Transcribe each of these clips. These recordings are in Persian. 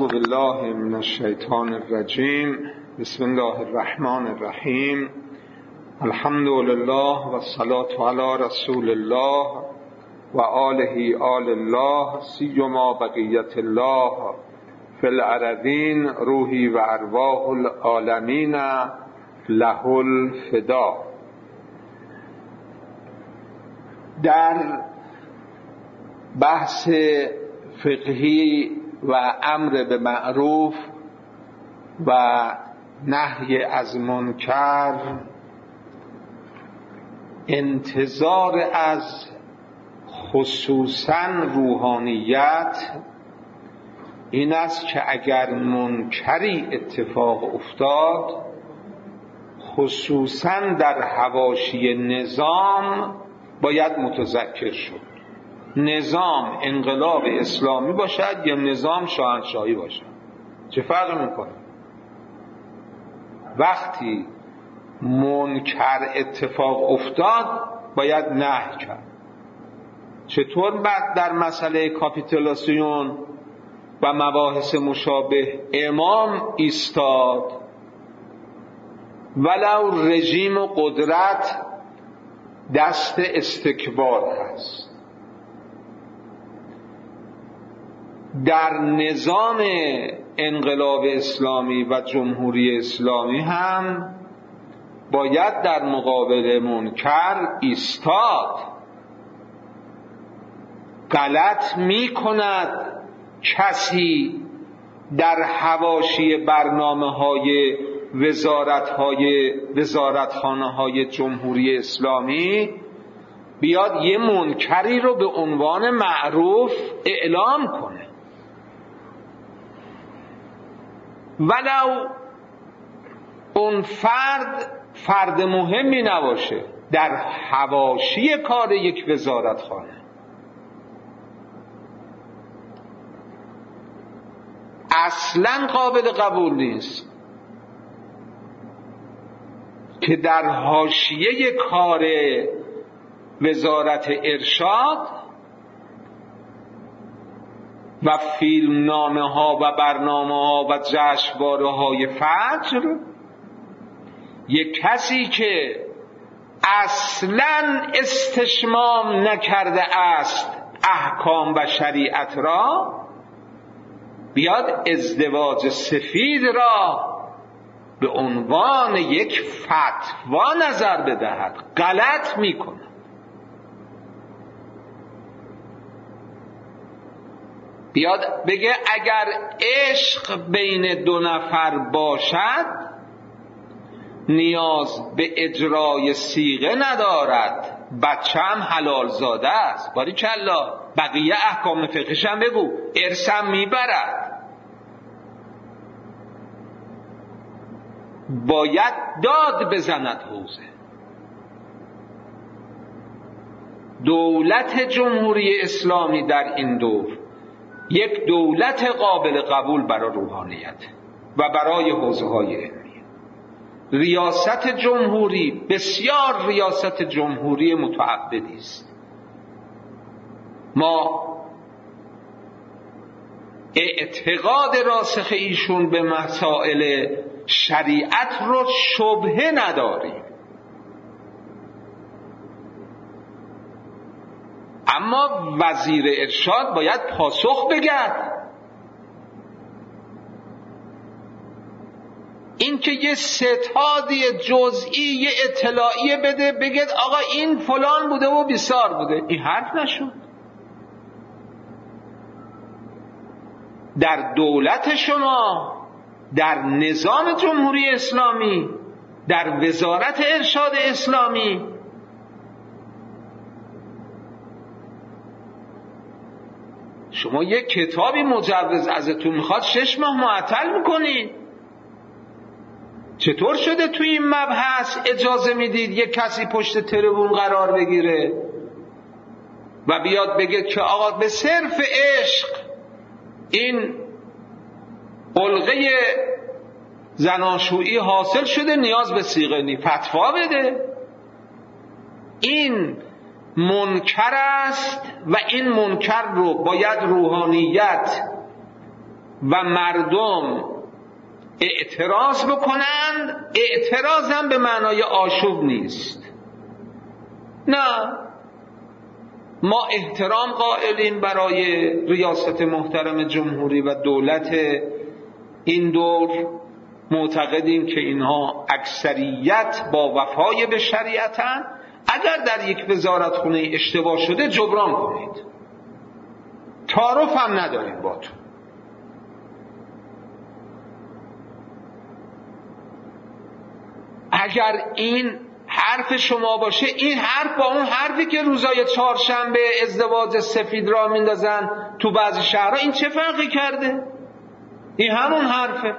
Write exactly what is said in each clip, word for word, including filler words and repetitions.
بالله من الشیطان الرجیم. بسم الله الرحمن الرحیم. الحمد لله و الصلاة علی رسول الله و آله آل الله سیما بقیت الله فی الارضین روحی و ارواح العالمین له الفدا. در بحث فقهی و امر به معروف و نهی از منکر انتظار از خصوصا روحانیت این است که اگر منکری اتفاق افتاد خصوصا در حواشی نظام باید متذکر شد. نظام انقلاب اسلامی باشد یا نظام شاهنشاهی باشد، چه فرق میکنه؟ وقتی منکر اتفاق افتاد باید نهی کرد. چطور بعد در مسئله کاپیتولاسیون و مباحث مشابه امام ایستاد ولو رژیم و قدرت دست استکبار هست؟ در نظام انقلاب اسلامی و جمهوری اسلامی هم باید در مقابل منکر ایستاد. غلط می کند کسی در حواشی برنامه های وزارت های وزارتخانه های جمهوری اسلامی بیاد یه منکری رو به عنوان معروف اعلام کنه، ولو اون فرد فرد مهمی نباشه در حواشی کار یک وزارتخانه. اصلا قابل قبول نیست که در حاشیه کار وزارت ارشاد و فیلمنامه ها و برنامه ها و جشنواره های فجر یک کسی که اصلا استشمام نکرده است احکام و شریعت را بیاد ازدواج سفید را به عنوان یک فتوا نظر بدهد. غلط میکنه. بیاد بگه اگر عشق بین دو نفر باشد نیاز به اجرای صیغه ندارد، بچه هم حلال زاده است. باریکلا، بقیه احکام فقهش هم بگو، ارثم میبرد. باید داد بزند حوزه. دولت جمهوری اسلامی در این دور یک دولت قابل قبول برای روحانیت و برای حوزه‌های علمی. ریاست جمهوری بسیار ریاست جمهوری متعبدی است. ما اعتقاد راسخ ایشون به مسائل شریعت رو شبهه نداریم، اما وزیر ارشاد باید پاسخ بگرد. این که یه ستادی جزئی یه اطلاعیه بده بگید آقا این فلان بوده و بیسار بوده، این حرف نشد. در دولت شما، در نظام جمهوری اسلامی، در وزارت ارشاد اسلامی شما یک کتابی مجوز ازتون میخواد شش ماه معطل میکنید. چطور شده توی این مبحث اجازه میدید یک کسی پشت تریبون قرار بگیره و بیاد بگه که آقا به صرف عشق این علقه زناشویی حاصل شده، نیاز به صیغه نی، فتوا بده؟ این منکر است و این منکر رو باید روحانیت و مردم اعتراض بکنند، اعتراض هم به معنای آشوب نیست. نه، ما احترام قائلیم برای ریاست محترم جمهوری و دولت این دور، معتقدیم که اینها اکثریت با وفای به شریعتن. اگر در یک وزارتخونه اشتباه شده جبران کنید، تعارف هم نداریم با تو. اگر این حرف شما باشه، این حرف با اون حرفی که روزای چهارشنبه ازدواج سفید را میندازن تو بعضی شهرها، این چه فرقی کرده؟ این همون حرفه.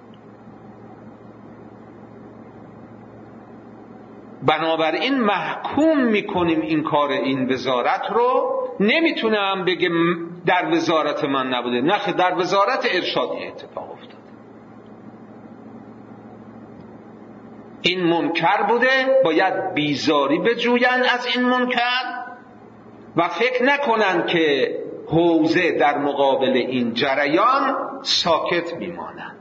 بنابراین محکوم میکنیم این کار این وزارت رو. نمیتونم بگم در وزارت من نبوده، نه، در وزارت ارشادی اتفاق افتاد. این منکر بوده، باید بیزاری بجوین از این منکر و فکر نکنن که حوزه در مقابل این جریان ساکت میمانند.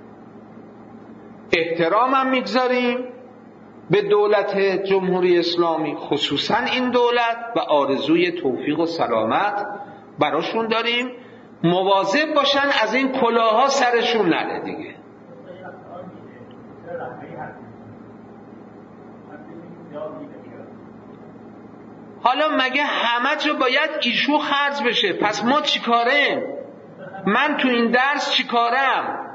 احترامم میگذاریم به دولت جمهوری اسلامی، خصوصا این دولت، و آرزوی توفیق و سلامت براشون داریم. مواظب باشن از این کلاها سرشون نره دیگه. حالا مگه همه جا باید ایشو خرج بشه؟ پس ما چی کاریم؟ من تو این درس چی کارم؟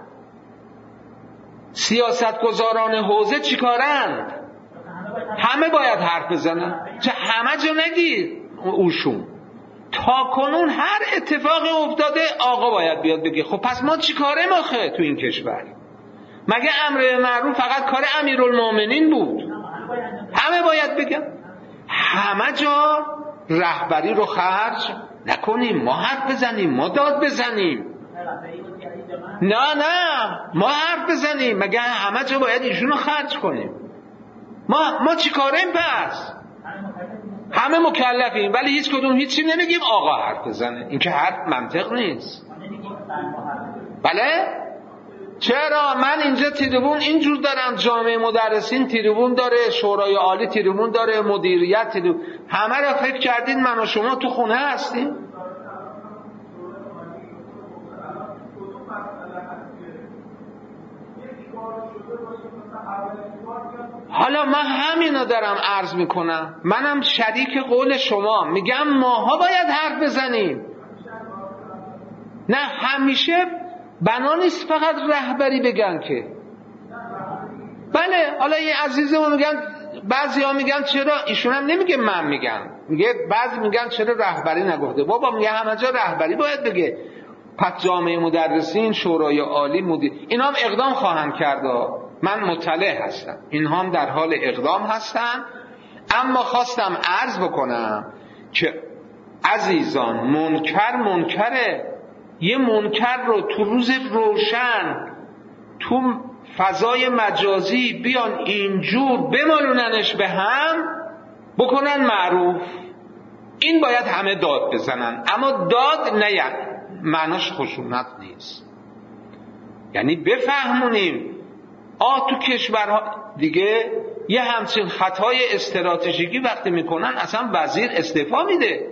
سیاستگزاران حوزه چی کارند؟ همه باید حرف بزنن. چه همه جا نگید اوشون. تا کنون هر اتفاقی افتاده آقا باید بیاد بگه. خب پس ما چی کاریم آخه تو این کشور؟ مگه امر معروف فقط کار امیرالمومنین بود؟ همه باید بگن. همه جا رهبری رو خرج نکنیم، ما حرف بزنیم، ما داد بزنیم. نه نه، ما حرف بزنیم. مگه همه جا باید ایشونو خرج کنیم؟ ما ما چی کاریم پس؟ همه مکلفیم ولی هیچ کدوم هیچی نمیگیم آقا حرف بزنه. این که حرف منطق نیست. بله؟ چرا؟ من اینجا تریبون اینجور دارم، جامعه مدرسین تریبون داره، شورای عالی تریبون داره، مدیریت تریبون. همه را فکر کردین من و شما تو خونه هستیم؟ حالا من همینو دارم عرض میکنم، منم شریک قول شما، میگم ماها باید حرف بزنیم. نه همیشه بنا نیست فقط رهبری بگن که. بله، حالا این عزیزمون میگن، بعضی ها میگن چرا، ایشون هم نمیگه من میگم، میگه بعضی میگن چرا رهبری نگفته. بابا میگه همه جا رهبری باید بگه. پس جامعه مدرسین، شورای عالی، مدیر، اینا هم اقدام خواهند کرد. من مطلع هستم، اینها هم در حال اقدام هستن. اما خواستم عرض بکنم که عزیزان، منکر منکره. یه منکر رو تو روز روشن تو فضای مجازی بیان اینجور بمالوننش به هم، بکنن معروف. این باید همه داد بزنن. اما داد نه یعنی معناش خشونت نیست، یعنی بفهمونیم آه تو کشورها دیگه یه همچین خطای استراتژیکی وقتی میکنن اصلا وزیر استعفا میده.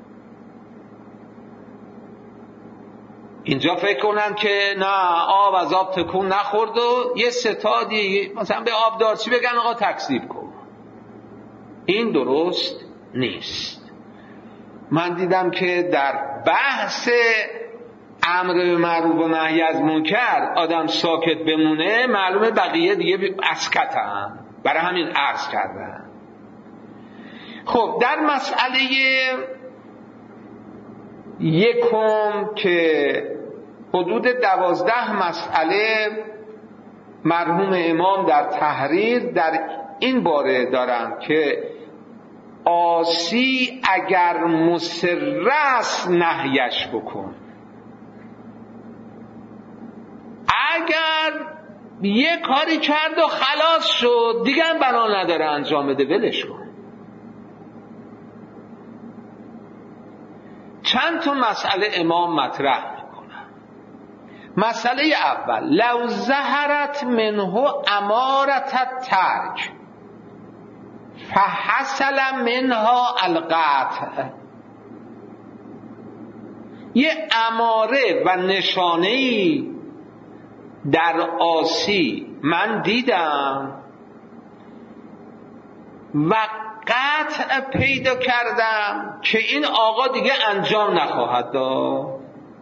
اینجا فکر کنن که نه آب از آب تکون نخورد و یه ستادی مثلا به آبدارچی بگن آقا تکذیب کن. این درست نیست. من دیدم که در بحث امر معروف و نهی از منکر آدم ساکت بمونه، معلومه بقیه دیگه اسکتن، برای همین عرض کردن. خب در مسئله یکم که حدود دوازده مسئله مرحوم امام در تحریر در این باره دارن که عاصی اگر مصر است نهیش بکن. اگر یه کاری کرد و خلاص شد دیگه هم بنا نداره انجام بده، ولش کن. چند تا مسئله امام مطرح میکنن. مسئله اول، لو ظهرت منه امارت الترک فحصل منها القطع. یه اماره و نشانه‌ای در عاصی من دیدم و قطع پیدا کردم که این آقا دیگه انجام نخواهد داد.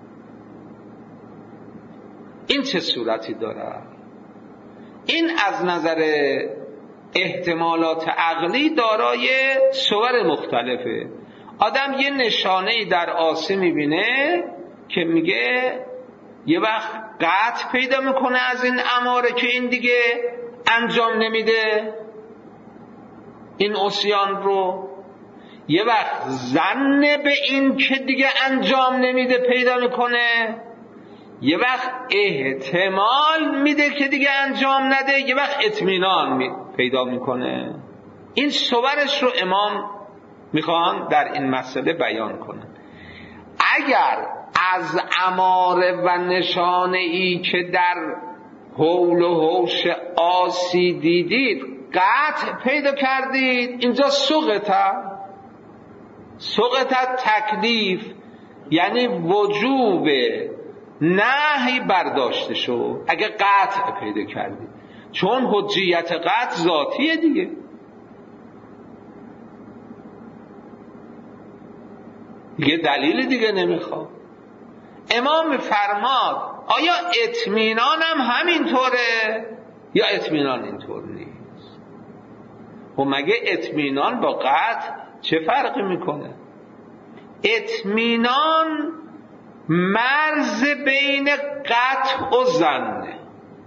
این چه صورتی داره؟ این از نظر احتمالات عقلی دارای صور مختلفه. آدم یه نشانه‌ای در عاصی میبینه که میگه یه وقت قطع پیدا میکنه از این اماره که این دیگه انجام نمیده این عصیان رو، یه وقت ظن به این که دیگه انجام نمیده پیدا میکنه، یه وقت احتمال میده که دیگه انجام نده، یه وقت اطمینان می پیدا میکنه. این صورش رو امام میخوان در این مسئله بیان کنن. اگر از اماره و نشانه ای که در حول و حوش عاصی دیدید قطع پیدا کردید، اینجا سقط سقط تکلیف، یعنی وجوب نهی برداشته شد اگه قطع پیدا کردید، چون حجیت قطع ذاتیه دیگه. دیگه دلیل دیگه نمیخواد. امام فرماد آیا اطمینان هم همینطوره یا اطمینان اینطور نیست؟ و مگه اطمینان با قطع چه فرقی میکنه؟ اطمینان مرز بین قطع و ظنه.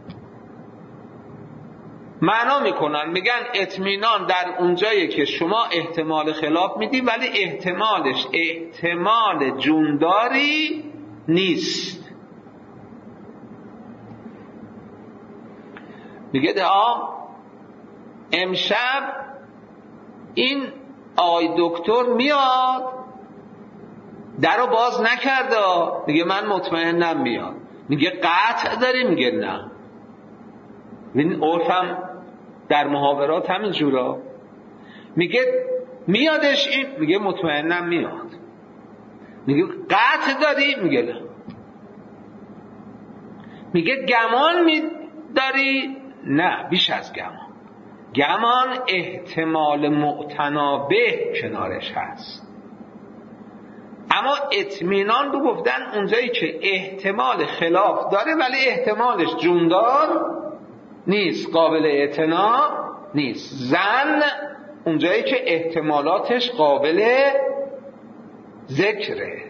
معنا میکنن میگن اطمینان در اونجایی که شما احتمال خلاف میدی ولی احتمالش احتمال جونداری نیست. میگه ده امشب این آقای دکتر میاد در رو باز نکرده، میگه من مطمئنم میاد. میگه قطع داری؟ میگه نه. این عرفم در محاورات همین جورا. میگه میادش این؟ میگه مطمئنم میاد. میگه قطع داری؟ میگه نه. میگه گمان داری؟ نه، بیش از گمان. گمان احتمال معتنابه کنارش هست، اما اطمینان رو گفتن اونجایی که احتمال خلاف داره ولی احتمالش جوندار نیست، قابل اعتنا نیست. ظن اونجایی که احتمالاتش قابل ذکره.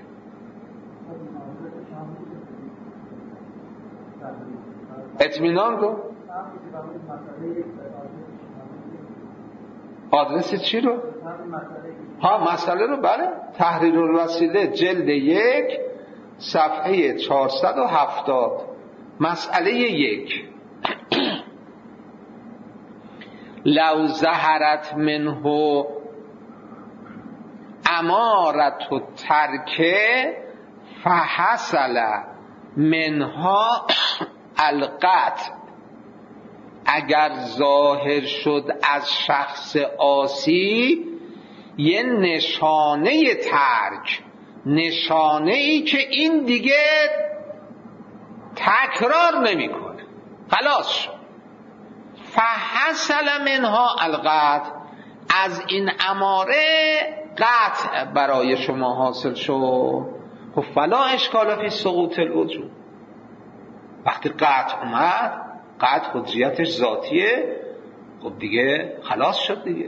اطمینان رو آدرس چی رو؟ ها مسئله رو بله، تحریر الوسیله جلد یک صفحه چهارصد و هفتاد. مسئله یک، لو ظهرت منه امارت و ترکه فحصل منها القطع. اگر ظاهر شد از شخص عاصی یه نشانه ترک، نشانه ای که این دیگه تکرار نمی کنه، خلاص شد. فحصل منها القطع، از این اماره قطع برای شما حاصل شد. خب فلا اشکال فی سقوط الوجوب. وقتی قطع اومد، قطع حجیتش ذاتیه، خب دیگه خلاص شد دیگه.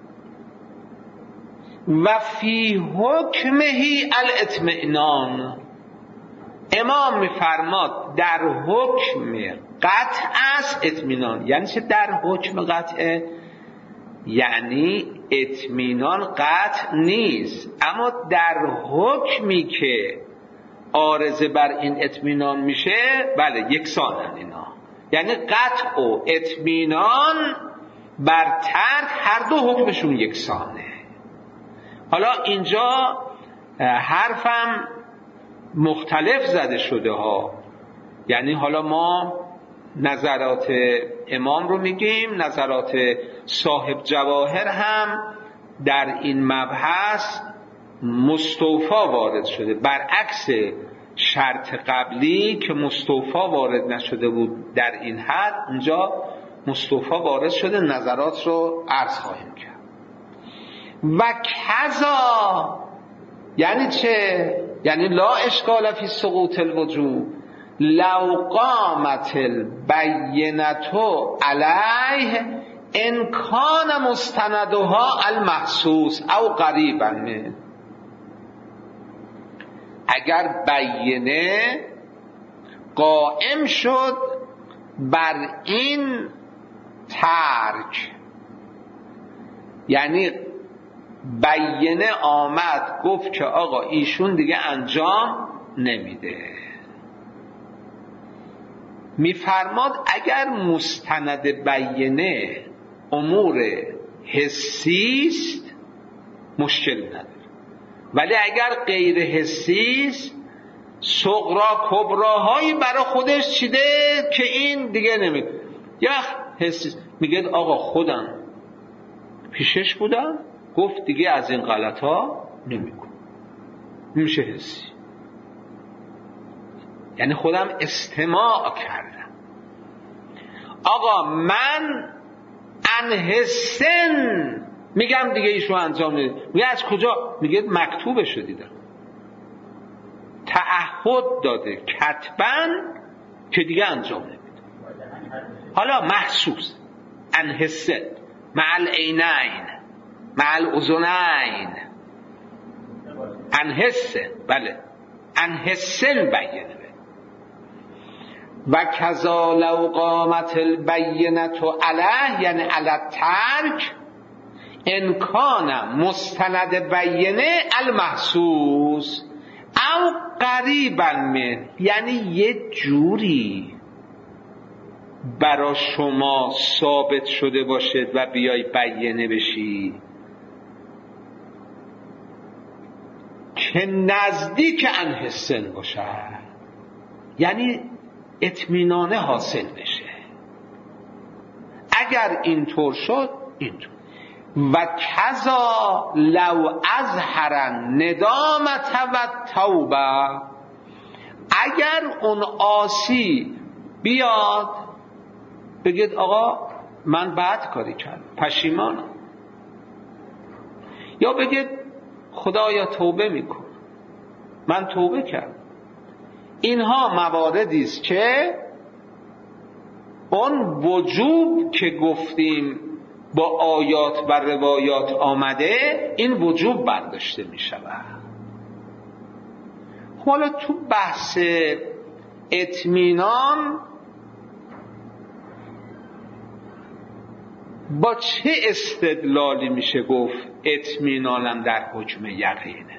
و فی حکمهی الاطمئنان، امام میفرماد در حکم قطع است اطمینان. یعنی چه در حکم قطع؟ یعنی اطمینان قطع نیست، اما در حکمی که عارضه بر این اطمینان میشه بله یکسانن اینا. یعنی قطع و اطمینان بر ترک هر دو حکمشون یکسانه. حالا اینجا حرفم مختلف زده شده ها. یعنی حالا ما نظرات امام رو میگیم، نظرات صاحب جواهر هم در این مبحث مستوفا وارد شده، برعکس شرط قبلی که مستوفا وارد نشده بود در این حد، اونجا مستوفا وارد شده. نظرات رو عرض خواهیم کرد. و کذا یعنی چه؟ یعنی لا اشکال فی سقوط الوجوب لو قامت البینة علیه ان کان مستندها المحسوس او قریبا منه. اگر بینه قائم شد بر این ترک، یعنی بینه آمد گفت که آقا ایشون دیگه انجام نمیده، میفرماد اگر مستند بینه امور حسی است مشکل نداره، ولی اگر غیر حسی است صغرا کبراهایی برای خودش چیده که این دیگه نمیده. یا حسی میگه آقا خودم پیشش بودم گفت دیگه از این غلط ها نمیکنم، میشه حسی، یعنی خودم استماع کردم. آقا من انحسن میگم دیگه ایشو انجام نده. میگه از کجا؟ میگه مکتوبشو دیدم، تعهد داده کتباً که دیگه انجام نمیده. حالا محسوس انحسن مع العینین مع الاذنین انحسن، بله انحسن بینه. و کذا لو قامت البینة علیه یعنی علی الترک ان کان مستند بینه المحسوس او قریبا من، یعنی یه جوری برا شما ثابت شده باشد و بیای بینه بشی که نزدیک انحسن باشد، یعنی اطمینان حاصل بشه. اگر اینطور شد اینطور. و کذا لو اظهر ندامت و توبه، اگر اون عاصی بیاد بگید آقا من بد کاری کردم پشیمانم، یا بگید خدایا توبه میکن من توبه کردم، اینها مواردی است که اون وجوب که گفتیم با آیات و روایات آمده این وجوب برداشته می شود. حالا تو بحث اطمینان با چه استدلالی میشه گفت اطمینانم در حکم یقینه؟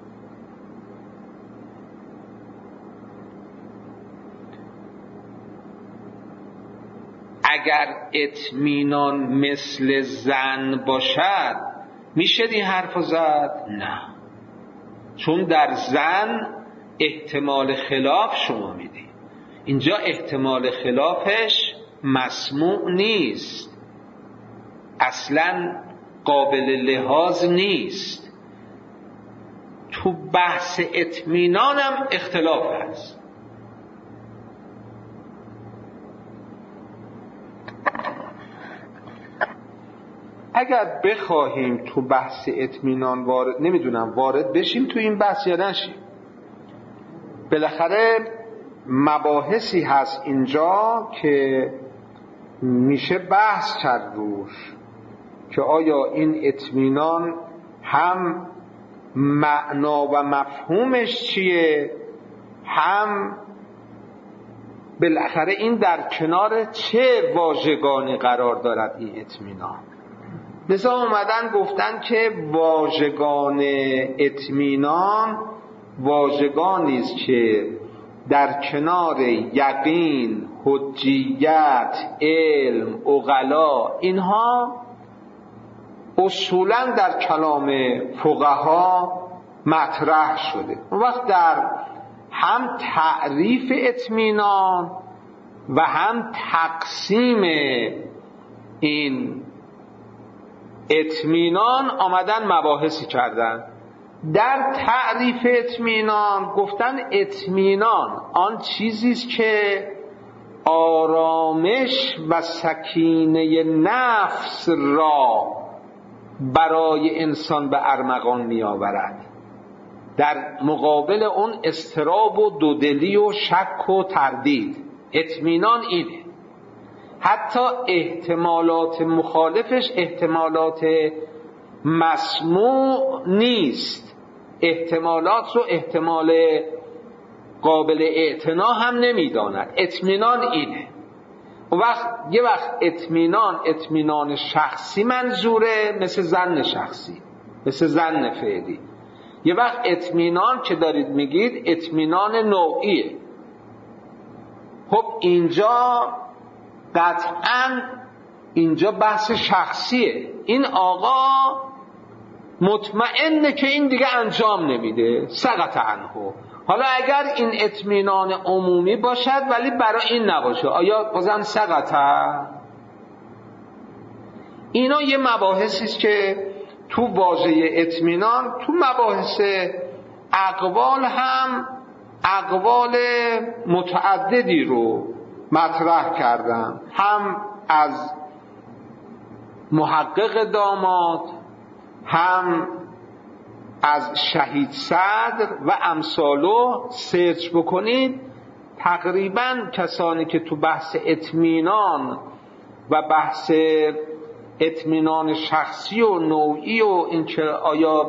اگر اطمینان مثل ظن باشد میشه این حرف زد؟ نه، چون در ظن احتمال خلاف شما میدی، اینجا احتمال خلافش مسموع نیست، اصلا قابل لحاظ نیست. تو بحث اطمینانم اختلاف هست. اگر بخواهیم تو بحث اطمینان وارد نمیدونم وارد بشیم تو این بحث یا نشیم، بالاخره مباحثی هست اینجا که میشه بحث کرد روش که آیا این اطمینان هم معنا و مفهومش چیه، هم بالاخره این در کنار چه واژگانی قرار دارد این اطمینان. لذا اومدن گفتن که واژگان اطمینان واژگانی است که در کنار یقین، حجیت، علم، عقلا، اینها اصولا در کلام فقها مطرح شده. اون وقت در هم تعریف اطمینان و هم تقسیم این اطمینان آمدن مباحثی کردن. در تعریف اطمینان گفتن اطمینان آن چیزی است که آرامش و سکینه نفس را برای انسان به ارمغان می آورد، در مقابل اون اضطراب و دودلی و شک و تردید. اطمینان اینه. حتی احتمالات مخالفش احتمالات مسموع نیست، احتمالات رو احتمال قابل اعتنا هم نمیداند. اطمینان اینه. اون وقت یه وقت اطمینان اطمینان شخصی منظوره، مثل ظن شخصی، مثل ظن فعلی. یه وقت اطمینان که دارید میگید اطمینان نوعیه. خب اینجا قطعاً اینجا بحث شخصیه. این آقا مطمئنه که این دیگه انجام نمیده، سقط عنه. حالا اگر این اطمینان عمومی باشد ولی برای این نباشه، آیا بازم سقطه؟ اینا یه مباحثی است که تو واژه اطمینان تو مباحث اقوال هم اقوال متعددی رو مطرح کردم، هم از محقق داماد، هم از شهید صدر و امثالو سرچ بکنید. تقریبا کسانی که تو بحث اطمینان و بحث اطمینان شخصی و نوعی و اینکه آیا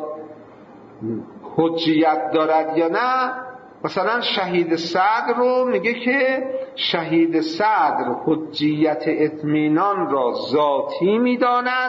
حجیت دارد یا نه، مثلا شهید صدر رو میگه که شهید صدر حجیت اطمینان را ذاتی میداند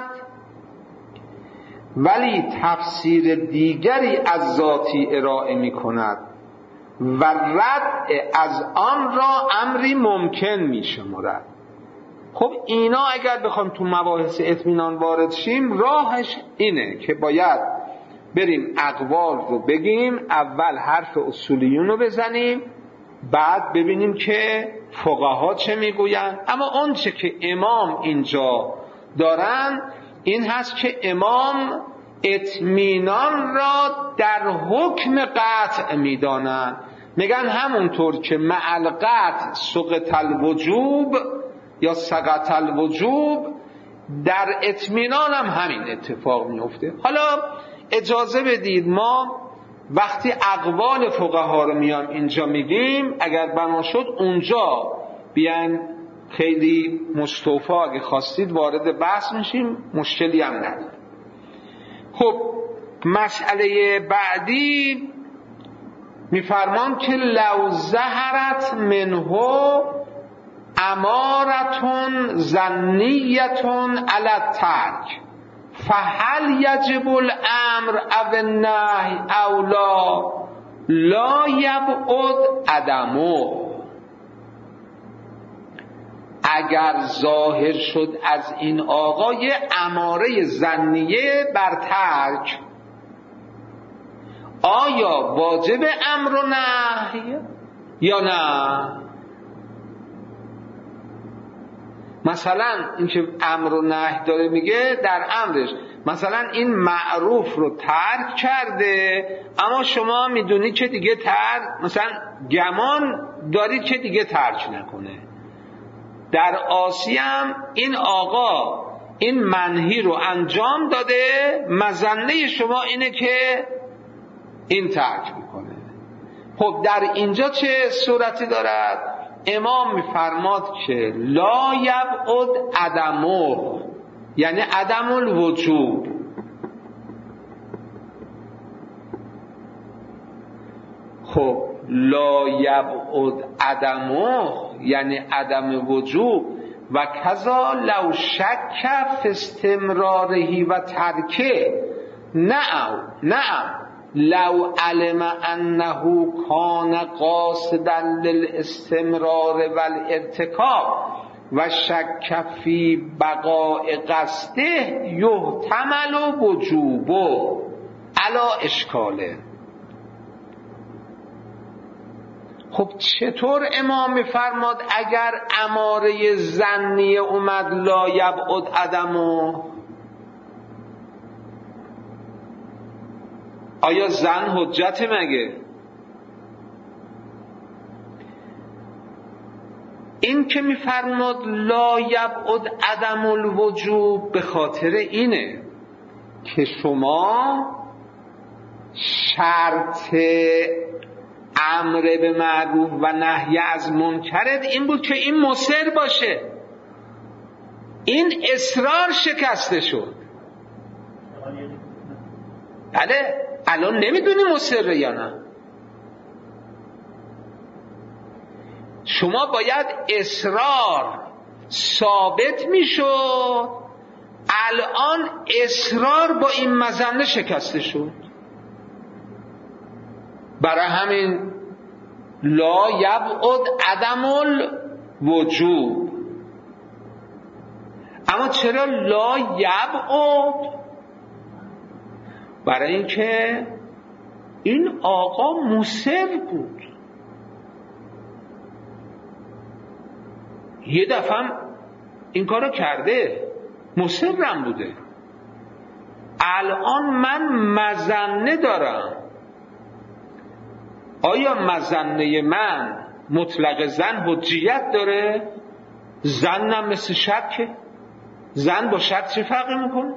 ولی تفسیر دیگری از ذاتی ارائه میکند و رد از آن را امری ممکن میشمارد. خب اینا اگر بخوام تو مباحث اطمینان وارد شیم، راهش اینه که باید بریم اقوال رو بگیم، اول حرف اصولیون رو بزنیم، بعد ببینیم که فقها چه میگوین. اما اون چه که امام اینجا دارن این هست که امام اطمینان را در حکم قطع میدانن. میگن همونطور که مع القطع سقط الوجوب یا سقط الوجوب، در اطمینان هم همین اتفاق میفته. حالا اجازه بدید ما وقتی اقوال فقها رو میام اینجا میگیم، اگر بنا شد اونجا بیان خیلی مستوفا اگه خواستید وارد بحث میشیم، مشکلی هم نداره. خب مسئله بعدی میفرمان که لو ظهرت منه امارتون ظنیتون علی الترک فهل یجب الامر او النهی او لا لا یبعد عدمه. اگر ظاهر شد از این آقای اماره ظنیه بر ترک، آیا واجب امر و نهی یا نه؟ مثلا اینکه امر و نهی داره میگه در امرش، مثلا این معروف رو ترک کرده اما شما میدونید که دیگه ترک، مثلا گمان دارید که دیگه ترک نکنه. در آسیه هم این آقا این منهی رو انجام داده، مظنه شما اینه که این ترک میکنه. خب در اینجا چه صورتی دارد؟ امام میفرماد که لا یبعد عدمه، یعنی عدم الوجوب. خب لا یبعد عدمه یعنی عدم وجوب. و کذا لو شک فی استمراره و ترکه، نعم نعم لو علم انه کان قاصدا للاستمرار والارتکاب و شک فی بقاء قصده یحتمل وجوبه علی اشکاله. خب چطور امام میفرماد اگر اماره ظنی اومد لا یبعد عدمو؟ آیا ظن حجت مگه؟ این که میفرماد لا یبعد عدم الوجوب به خاطر اینه که شما شرط امر به معروف و نهی از منکرت این بود که این مصر باشه. این اصرار شکسته شد. بله الان نمیدونی مصره یا نه. شما باید اصرار ثابت میشد، الان اصرار با این مظنه شکسته شد. برای همین لا یبعد عدم الوجوب. اما چرا لا یبعد؟ برای اینکه این آقا مصر بود. یه دفعه این کارو کرده، مصرم بوده. الان من مظنه دارم. آیا مظنه من مطلق ظن حجیت داره؟ ظنم مثل شکه. ظن با شک چه فرقی میکنه؟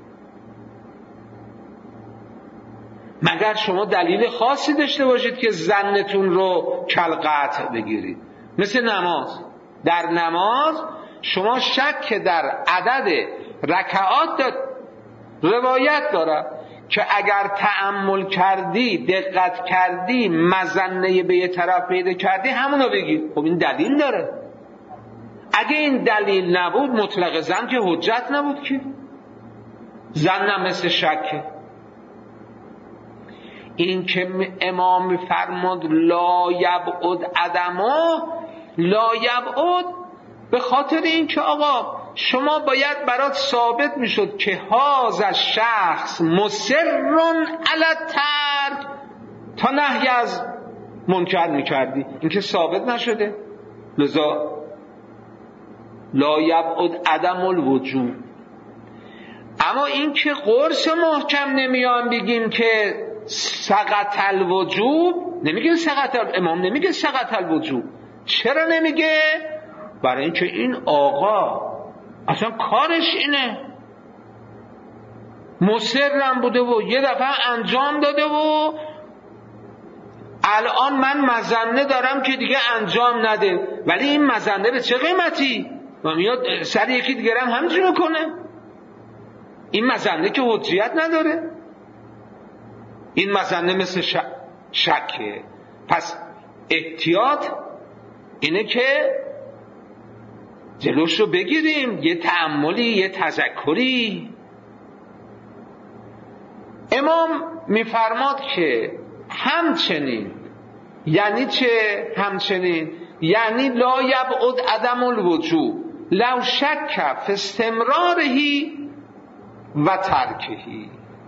مگر شما دلیل خاصی داشته باشید که ظنتون رو کالقطع بگیرید. مثل نماز. در نماز شما شک در عدد رکعات داد. روایت داره که اگر تأمل کردی، دقت کردی، مظنه به یه طرف پیدا کردی همونو بگی. خب این دلیل داره. اگه این دلیل نبود مطلق ظن که حجت نبود که. ظنم مثل شکه. این که امام میفرماد لا یبعد عدمو، لا یبعد به خاطر این که آقا شما باید برات ثابت میشد که هذا شخص مصرٌ علی الترک تا نهی از منکر میکردی. این که ثابت نشده، لذا لا یبعد عدم الوجوب. اما این که قرص محکم نمیان بگیم که سقط الوجوب، نمیگه سقط، امام نمیگه سقط الوجوب. چرا نمیگه؟ برای اینکه این آقا اصلا کارش اینه، مصرم بوده و یه دفعه انجام داده و الان من مظنه دارم که دیگه انجام نده. ولی این مظنه به چه قیمتی؟ و میاد سر یکی دیگه هم همینجوری میکنه. این مظنه که حجیت نداره. این مظنه مثل شک. شکه. پس احتیاط اینه که جلوش رو بگیریم، یه تأملی، یه تذکری. امام میفرماد که همچنین، یعنی چه همچنین؟ یعنی لا یبعد عدم الوجوب لو شک فی استمرارهی و ترکهی.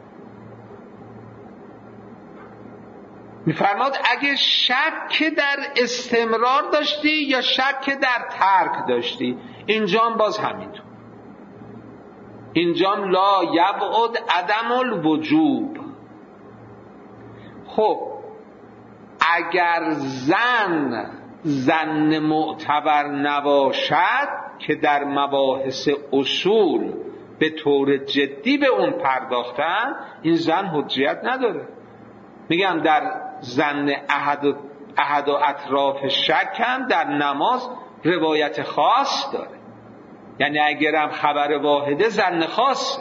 میفرماد اگه شک در استمرار داشتی یا شک در ترک داشتی، اینجام باز همینطور. اینجام لا یبعد عدم الوجوب. خب اگر زن زن معتبر نباشد که در مباحث اصول به طور جدی به اون پرداختن، این زن حجیت نداره. میگم در زن احد و, احد و اطراف شک هم در نماز روایت خاص داره. یعنی اگرم خبر واحده زن خاصه.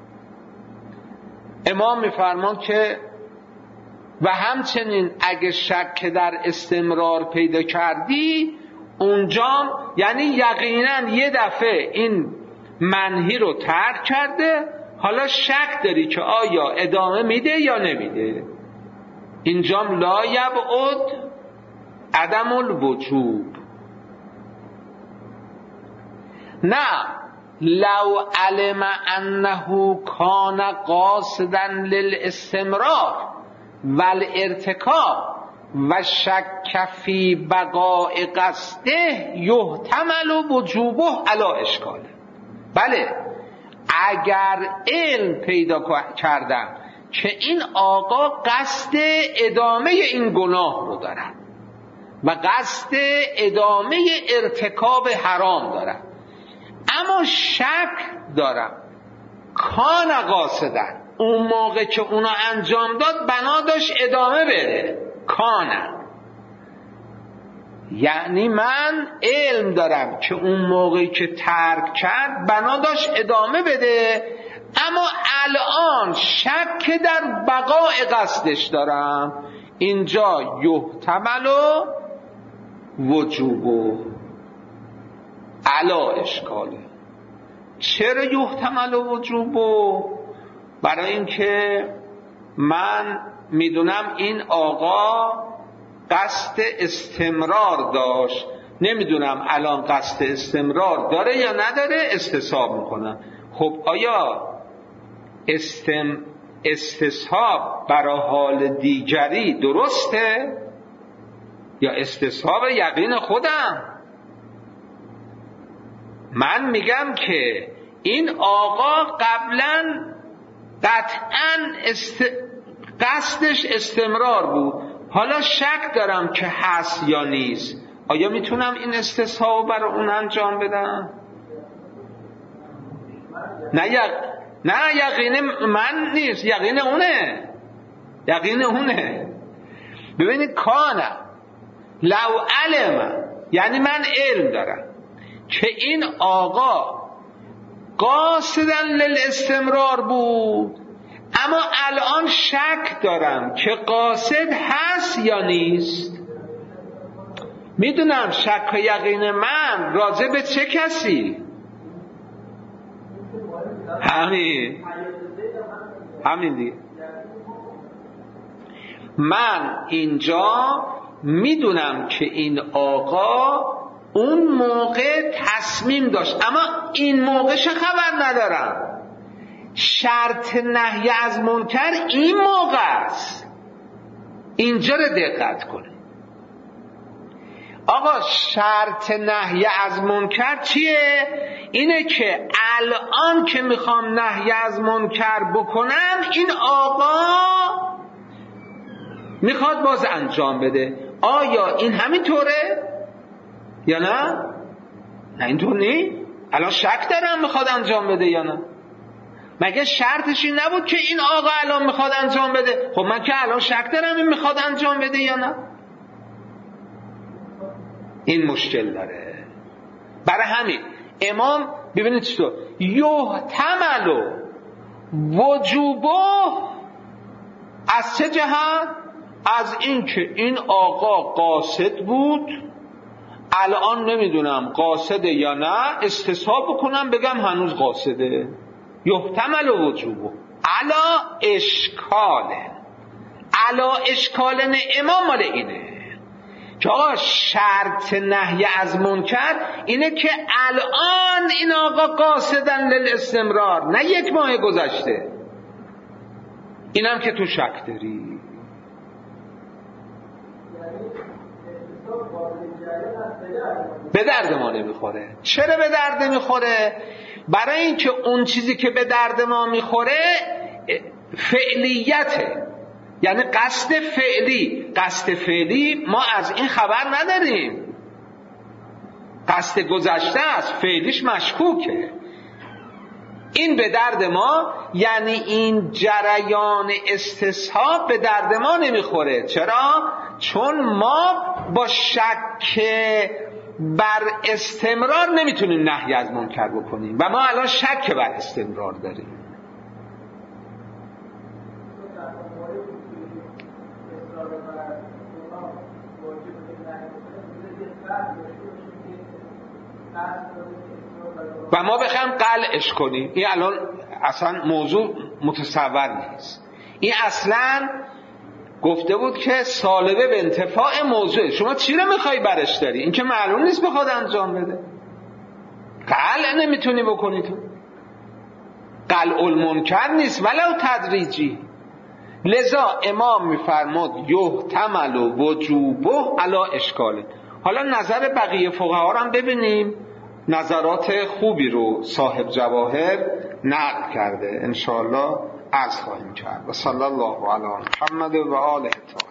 امام میفرمان که و همچنین اگه شک در استمرار پیدا کردی، اونجا یعنی یقینا یه دفعه این منهی رو ترک کرده، حالا شک داری که آیا ادامه میده یا نمیده. اینجام لا یبعد عدم الوجوب. نه لو علم انه کان قاصدا للاستمرار والارتکاب و شک فی بقاء قصده یحتمل وجوبه علی اشکاله. بله اگر علم پیدا کردم که این آقا قصد ادامه این گناه رو دارن و قصد ادامه ارتکاب حرام دارن، اما شک دارم کان قاصدن، اون موقع که اونا انجام داد بنا داشت ادامه بده، کانه یعنی من علم دارم که اون موقعی که ترک کرد بنا داشت ادامه بده، اما الان شک در بقاء قصدش دارم، اینجا یحتمل وجوبه علی اشکاله. چرا یحتمل وجوبه؟ برای اینکه من میدونم این آقا قصد استمرار داشت، نمیدونم الان قصد استمرار داره یا نداره، استصحاب میکنم. خب آیا استم استصحاب برای حال دیگری درسته یا استصحاب یقین خودم؟ من میگم که این آقا قبلا قطعا است... قصدش استمرار بود، حالا شک دارم که هست یا نیست، آیا میتونم این استصحاب برای اون انجام بدم؟ نه یق... نه یقین من نیست، یقین اونه، یقین اونه. ببینید کانه لو علم، یعنی من علم دارم که این آقا قاصدن للاستمرار بود، اما الان شک دارم که قاصد هست یا نیست. میدونم شک و یقین من راجع به چه کسی؟ همین همین دیگه. من اینجا میدونم که این آقا اون موقع تصمیم داشت، اما این موقع چه خبر ندارم. شرط نهی از منکر این موقع است، اینجا رو دقت کنید. آقا شرط نهی از منکر چیه؟ اینه که الان که میخوام نهی از منکر بکنم این آقا میخواد باز انجام بده، آیا این همینطوره یا نه؟ نه اینطور نیست. الان شک دارم میخواد انجام بده یا نه. مگه شرطش این نبود که این آقا الان میخواد انجام بده؟ خب من که الان شک دارم این میخواد انجام بده یا نه. این مشکل داره. برای همین امام ببینید چطور یحتمل وجوبه، از چه جهت؟ از این که این آقا قاصد بود، الان نمیدونم قاصده یا نه، استصحاب بکنم بگم هنوز قاصده. یحتمل وجوبه علا اشکاله، علا اشکاله امام مال اینه که آقا شرط نهی از منکر اینه که الان این آقا قاصدن للاستمرار، نه یک ماه گذشته. اینم که تو شک داری. به درد ما نمیخوره. چرا به درد نمیخوره؟ برای اینکه اون چیزی که به درد ما میخوره فعلیته، یعنی قصد فعلی. قصد فعلی ما از این خبر نداریم، قصد گذشته است، فعلیش مشکوکه. این به درد ما، یعنی این جریان استصحاب به درد ما نمیخوره. چرا؟ چون ما با شک بر استمرار نمیتونیم نهی از منکر بکنیم و ما الان شک بر استمرار داریم. و ما بخوایم قلعش کنیم، این الان اصلا موضوع متصور نیست. این اصلا گفته بود که سالبه به انتفاع موضوع. شما چی رو میخوای برش داری؟ این که معلوم نیست بخواد انجام بده. قلع نمیتونی بکنی تو. قلع المنکر نیست ولو تدریجی. لذا امام میفرمود یحتمل وجوبه علی اشکاله. حالا نظر بقیه فقها رو هم ببینیم، نظرات خوبی رو صاحب جواهر نقل کرده، انشاءالله عرض خواهیم کرد. و صلی الله علی محمد و آله.